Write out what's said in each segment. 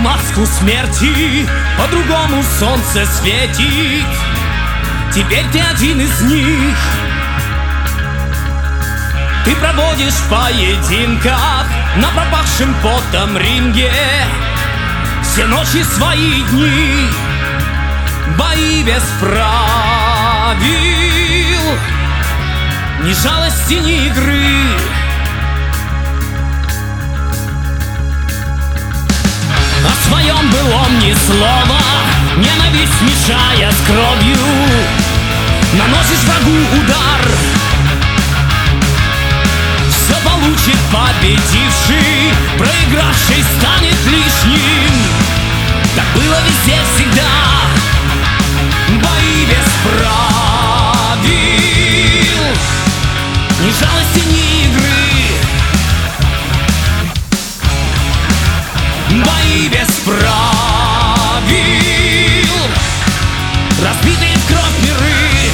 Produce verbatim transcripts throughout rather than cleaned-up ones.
маску смерти, по-другому солнце светит. Теперь ты один из них. Ты проводишь в поединках на пропахшем потом ринге все ночи свои дни, бои без правил, ни жалости, ни игры. О своем былом ни слова, ненависть мешая с кровью, наносишь врагу удар. Все получит победивший, проигравший станет лишним. Так было везде всегда. Бои без правил, ни жалости, ни игры. Бои без правил, разбитые в кровь миры.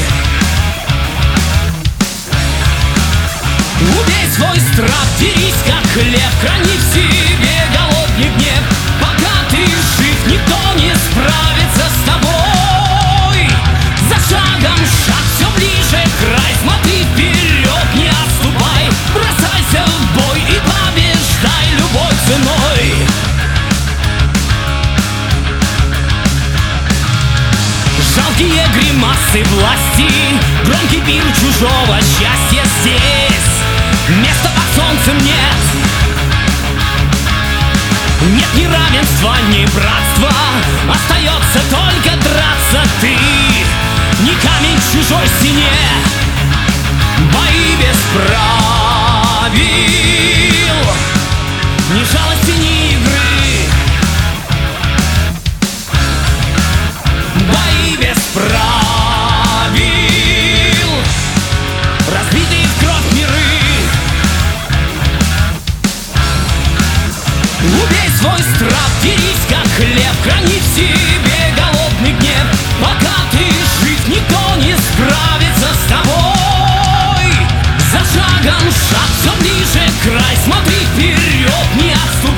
Убей свой страх, дерись как хлеб, храни в себе голодный гнев. Пока ты жив, никто не справится с тобой. За шагом шаг, все ближе край. Смотри вперед, не отступай. Бросайся в бой и побеждай любой ценой. Жалкие гримасы власти, громкий пир чужого счастья здесь. Места под солнцем нет. Нет ни равенства, ни братства. Остается только драться ты. Не камень в чужой стене. Бои без правил, ни жалости, ни игры. Бои без правил, разбитые в кровь миры. Убей свой страх, дерись как хлеб, храни в себе голодный гнев. Пока ты жив, никто не справится с тобой. За шагом шаг, все ближе край. Смотри вперед, не отступай.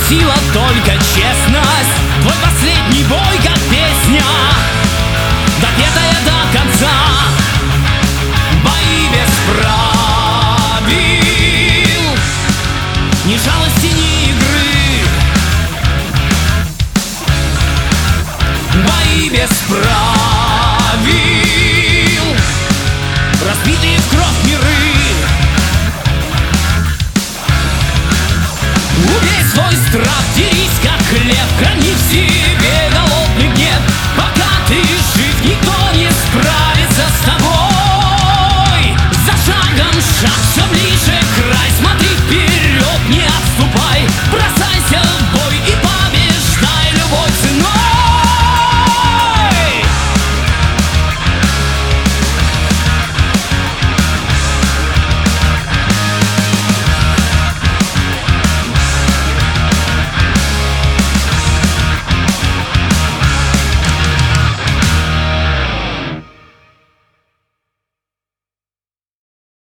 сила только честность. Твой последний бой как песня, допетая до конца. Бои без правил, ни жалости, ни игры. Бои без правил, разбитые в кровь миры. Убей свой страх,